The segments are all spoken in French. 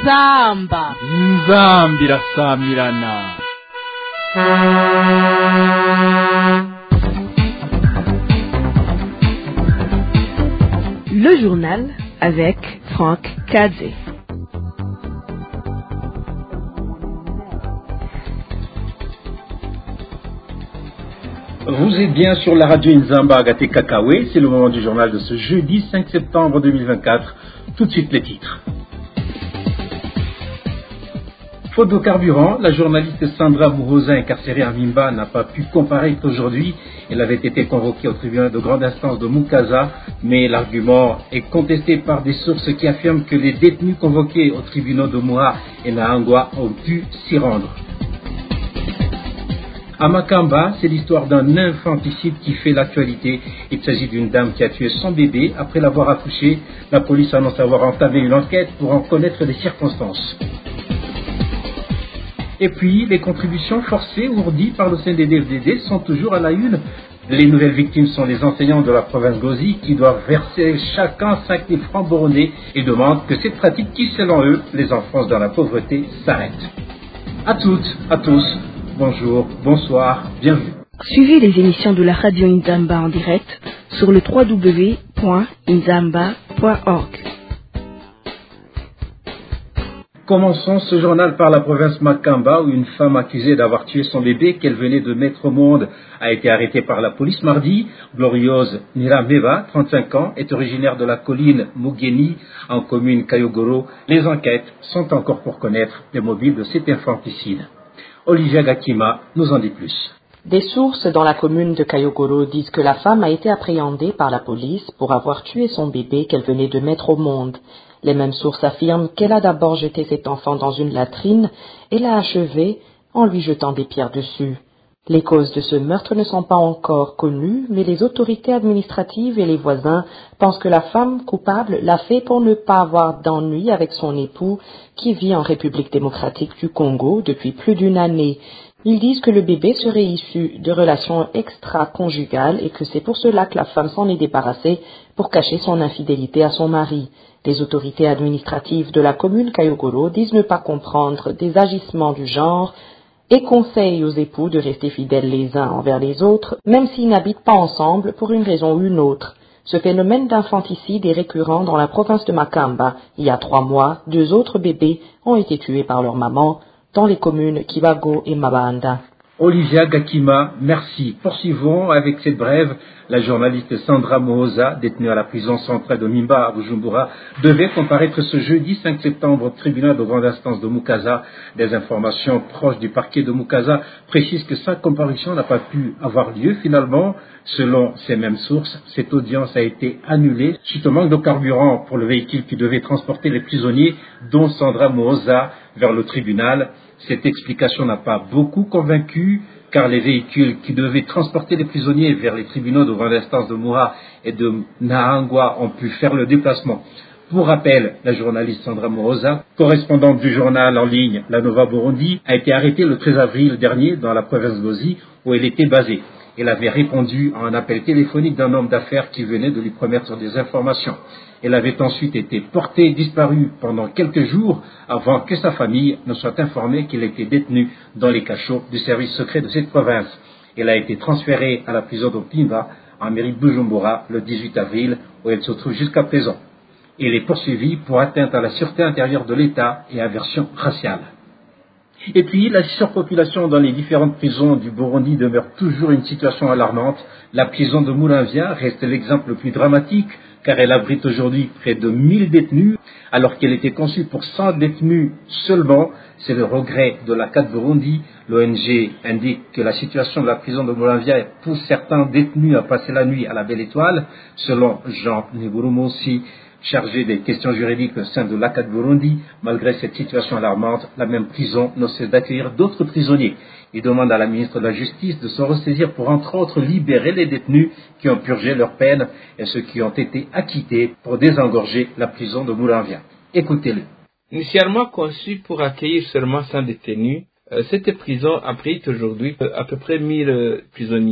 inzamba irasamirana. Le journal avec Franck Kadze. Vous êtes bien sur la radio Nzamba Agaté Kakawe, c'est le moment du journal de ce jeudi 5 septembre 2024. Tout de suite les titres. Faute de carburant, la journaliste Sandra Mourosa, incarcérée à Mimba, n'a pas pu comparaître aujourd'hui. Elle avait été convoquée au tribunal de grande instance de Mukaza, mais l'argument est contesté par des sources qui affirment que les détenus convoqués au tribunal de Moura et Nahangwa ont pu s'y rendre. À Makamba, c'est l'histoire d'un infanticide qui fait l'actualité. Il s'agit d'une dame qui a tué son bébé après l'avoir accouché. La police annonce avoir entamé une enquête pour en connaître les circonstances. Et puis, les contributions forcées ourdies par le CNDD-FDD sont toujours à la une. Les nouvelles victimes sont les enseignants de la province Gozi qui doivent verser chacun 5 000 francs boronnais et demandent que cette pratique qui, selon eux, les enfonce dans la pauvreté, s'arrête. À toutes, à tous. Bonjour, bonsoir, bienvenue. Suivez les émissions de la radio Nzamba en direct sur le www.nzamba.org. Commençons ce journal par la province Makamba où une femme accusée d'avoir tué son bébé qu'elle venait de mettre au monde a été arrêtée par la police mardi. Gloriose Nirameva, 35 ans, est originaire de la colline Mugeni en commune Kayogoro. Les enquêtes sont encore pour connaître les mobiles de cet infanticide. Olivia Gakima nous en dit plus. Des sources dans la commune de Kayogoro disent que la femme a été appréhendée par la police pour avoir tué son bébé qu'elle venait de mettre au monde. Les mêmes sources affirment qu'elle a d'abord jeté cet enfant dans une latrine et l'a achevé en lui jetant des pierres dessus. Les causes de ce meurtre ne sont pas encore connues, mais les autorités administratives et les voisins pensent que la femme coupable l'a fait pour ne pas avoir d'ennui avec son époux qui vit en République démocratique du Congo depuis plus d'une année. Ils disent que le bébé serait issu de relations extra-conjugales et que c'est pour cela que la femme s'en est débarrassée pour cacher son infidélité à son mari. Les autorités administratives de la commune Kayogoro disent ne pas comprendre des agissements du genre et conseillent aux époux de rester fidèles les uns envers les autres, même s'ils n'habitent pas ensemble pour une raison ou une autre. Ce phénomène d'infanticide est récurrent dans la province de Makamba. Il y a 3 mois, 2 autres bébés ont été tués par leur maman dans les communes Kibago et Mabanda. Olivia Gakima, merci. Poursuivons avec cette brève. La journaliste Sandra Mourosa, détenue à la prison centrale de Mimba à Bujumbura, devait comparaître ce jeudi 5 septembre au tribunal de grande instance de Mukaza. Des informations proches du parquet de Mukaza précisent que sa comparution n'a pas pu avoir lieu finalement. Selon ces mêmes sources, cette audience a été annulée suite au manque de carburant pour le véhicule qui devait transporter les prisonniers, dont Sandra Mourosa, vers le tribunal. Cette explication n'a pas beaucoup convaincu, car les véhicules qui devaient transporter les prisonniers vers les tribunaux de grande instance de Moura et de Nahangwa ont pu faire le déplacement. Pour rappel, la journaliste Sandra Mourosa, correspondante du journal en ligne La Nova Burundi, a été arrêtée le 13 avril dernier dans la province Gozi où elle était basée. Elle avait répondu à un appel téléphonique d'un homme d'affaires qui venait de lui promettre des informations. Elle avait ensuite été portée disparue pendant quelques jours avant que sa famille ne soit informée qu'elle était détenue dans les cachots du service secret de cette province. Elle a été transférée à la prison de Pimba, en mairie de Bujumbura, le 18 avril, où elle se trouve jusqu'à présent. Elle est poursuivie pour atteinte à la sûreté intérieure de l'État et aversion raciale. Et puis, la surpopulation dans les différentes prisons du Burundi demeure toujours une situation alarmante. La prison de Muramvya reste l'exemple le plus dramatique, car elle abrite aujourd'hui près de 1000 détenus, alors qu'elle était conçue pour 100 détenus seulement. C'est le regret de la CAD Burundi. L'ONG indique que la situation de la prison de Muramvya pousse certains détenus à passer la nuit à la Belle Étoile. Selon Jean Negurumosi, chargé des questions juridiques au sein de l'ACAD Burundi, malgré cette situation alarmante, la même prison ne cesse d'accueillir d'autres prisonniers. Il demande à la ministre de la Justice de se ressaisir pour, entre autres, libérer les détenus qui ont purgé leur peine et ceux qui ont été acquittés pour désengorger la prison de Muramvya. Écoutez-le. Initialement conçue pour accueillir seulement 100 détenus, cette prison abrite aujourd'hui à peu près 1000 prisonniers.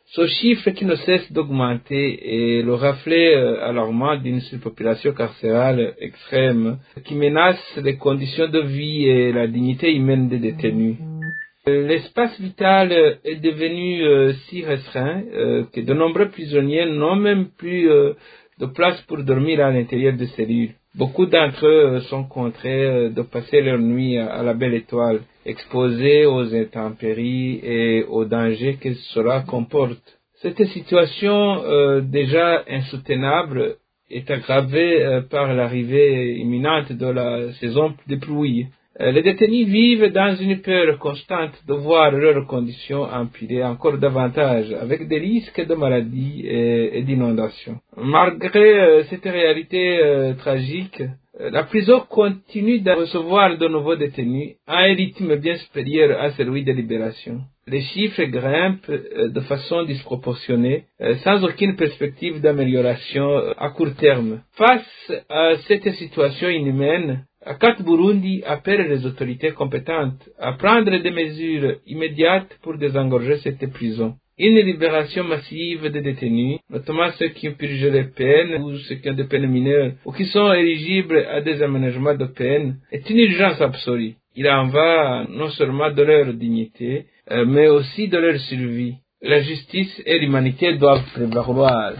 Ce chiffre qui ne cesse d'augmenter est le reflet alarmant d'une surpopulation carcérale extrême qui menace les conditions de vie et la dignité humaine des détenus. L'espace vital est devenu si restreint que de nombreux prisonniers n'ont même plus de place pour dormir à l'intérieur des cellules. Beaucoup d'entre eux sont contraints de passer leur nuit à la belle étoile, exposés aux intempéries et aux dangers que cela comporte. Cette situation déjà insoutenable est aggravée par l'arrivée imminente de la saison des pluies. Les détenus vivent dans une peur constante de voir leurs conditions empirées encore davantage, avec des risques de maladies et d'inondations. Malgré cette réalité tragique, la prison continue de recevoir de nouveaux détenus à un rythme bien supérieur à celui des libérations. Les chiffres grimpent de façon disproportionnée, sans aucune perspective d'amélioration à court terme. Face à cette situation inhumaine, ACAT Burundi appelle les autorités compétentes à prendre des mesures immédiates pour désengorger cette prison. Une libération massive des détenus, notamment ceux qui ont purgé les peines ou ceux qui ont des peines mineures ou qui sont éligibles à des aménagements de peine, est une urgence absolue. Il en va non seulement de leur dignité, mais aussi de leur survie. La justice et l'humanité doivent prévaloir.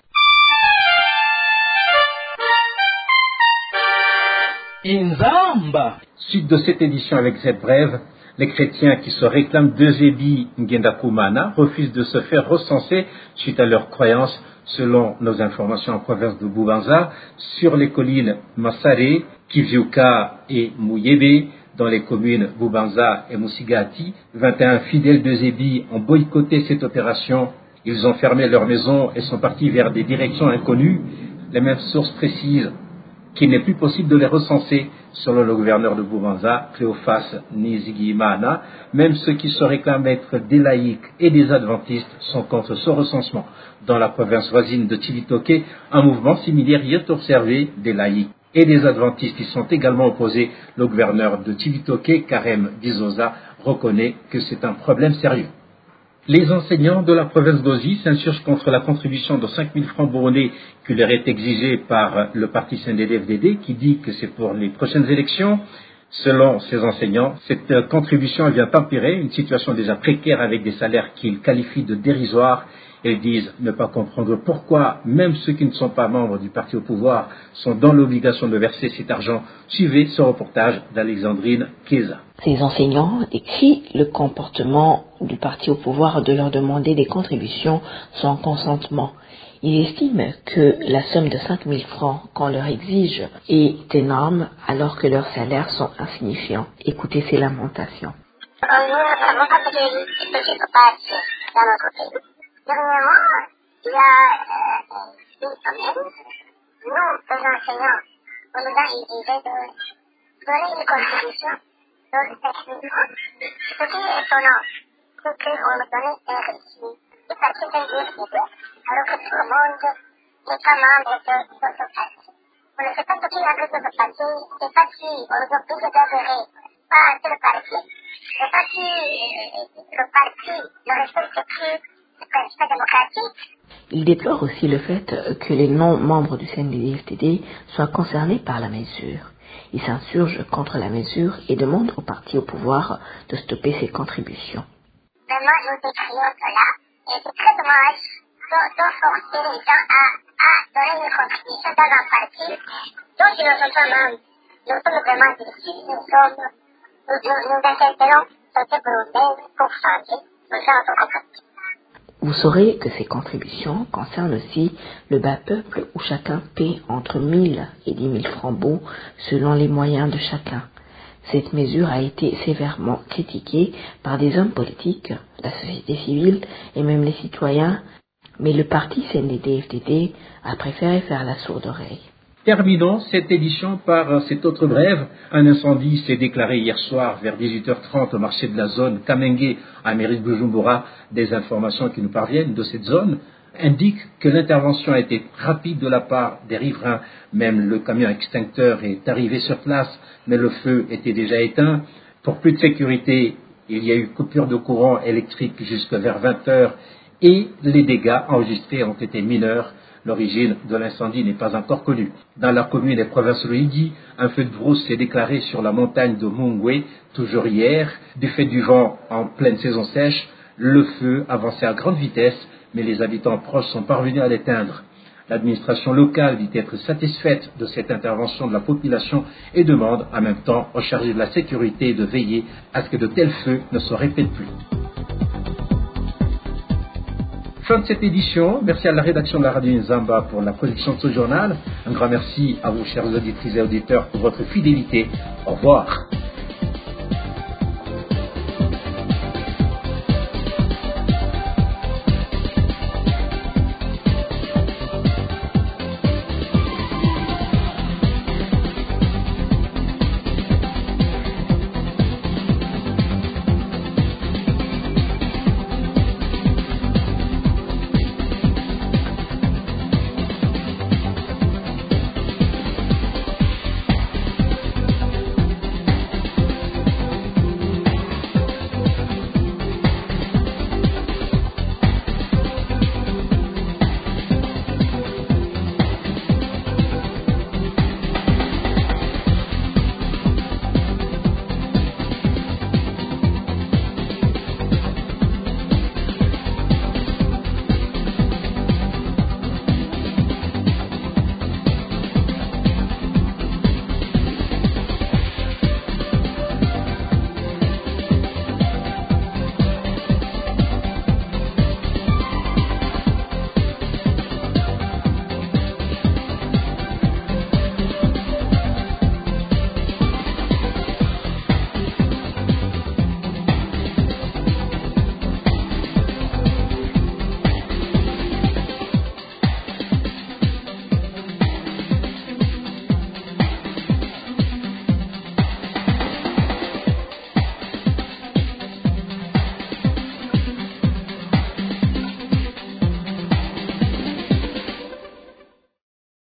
Inzamba. Suite de cette édition avec cette brève, les chrétiens qui se réclament d'Eusébi Ngendakumana refusent de se faire recenser suite à leurs croyances, selon nos informations en province de Bubanza, sur les collines Massaré, Kivyuka et Muyebe, dans les communes Bubanza et Musigati. 21 fidèles d'Eusébi ont boycotté cette opération. Ils ont fermé leurs maisons et sont partis vers des directions inconnues. Les mêmes sources précisent qu'il n'est plus possible de les recenser, selon le gouverneur de Bubanza, Cléophas Nizigimana. Même ceux qui se réclament être des laïcs et des adventistes sont contre ce recensement. Dans la province voisine de Cibitoke, un mouvement similaire y est observé. Des laïcs et des adventistes y sont également opposés. Le gouverneur de Cibitoke, Karem Dizosa, reconnaît que c'est un problème sérieux. Les enseignants de la province d'Ozi s'insurgent contre la contribution de 5 000 francs burundais qui leur est exigée par le parti CNDD-FDD, qui dit que c'est pour les prochaines élections. Selon ces enseignants, cette contribution vient empirer une situation déjà précaire avec des salaires qu'ils qualifient de dérisoires. Ils disent ne pas comprendre pourquoi même ceux qui ne sont pas membres du parti au pouvoir sont dans l'obligation de verser cet argent. Suivez ce reportage d'Alexandrine Keza. Ces enseignants décrient le comportement du parti au pouvoir de leur demander des contributions sans consentement. Ils estiment que la somme de 5 000 francs qu'on leur exige est énorme alors que leurs salaires sont insignifiants. Écoutez ces lamentations. Nous n'avons pas de ce qui se passe dans notre pays. Dernièrement, il y a une semaine, nous, les enseignants, on nous a exigé de donner une contribution de 5 000 francs. Ce qui est étonnant, c'est qu'on nous donnait un reçu. Et ça qui veut dire alors que tout le monde n'est pas membre de ce parti. On ne sait pas ce qu'il y a de ce parti, c'est pas si on nous oblige d'adhérer pas à tel parti, c'est pas si le parti ne respecte plus le principe démocratique. Il déplore aussi le fait que les non-membres du CNDD-FDD soient concernés par la mesure. Il s'insurge contre la mesure et demande au parti au pouvoir de stopper ses contributions. Vraiment, nous décrions cela et c'est très dommage de forcer les gens à donner une contribution dans un parti dont ils ne sont pas membres. Nous sommes vraiment déçus, nous interpellons société burundaise pour changer nos gens de comportement. Vous saurez que ces contributions concernent aussi le bas peuple où chacun paie entre 1 000 et 10 000 francs beaux selon les moyens de chacun. Cette mesure a été sévèrement critiquée par des hommes politiques, la société civile et même les citoyens, mais le parti CNDD-FDD a préféré faire la sourde oreille. Terminons cette édition par cette autre brève. Un incendie s'est déclaré hier soir vers 18h30 au marché de la zone Kamenge à mairie de Bujumbura. Des informations qui nous parviennent de cette zone indiquent que l'intervention a été rapide de la part des riverains. Même le camion extincteur est arrivé sur place, mais le feu était déjà éteint. Pour plus de sécurité, il y a eu coupure de courant électrique jusqu'à vers 20h et les dégâts enregistrés ont été mineurs. L'origine de l'incendie n'est pas encore connue. Dans la commune et province de Loïdi, un feu de brousse s'est déclaré sur la montagne de Mungwe, toujours hier. Du fait du vent en pleine saison sèche, le feu avançait à grande vitesse, mais les habitants proches sont parvenus à l'éteindre. L'administration locale dit être satisfaite de cette intervention de la population et demande en même temps aux chargés de la sécurité de veiller à ce que de tels feux ne se répètent plus. Fin de cette édition. Merci à la rédaction de la radio Inzamba pour la production de ce journal. Un grand merci à vous, chers auditrices et auditeurs, pour votre fidélité. Au revoir.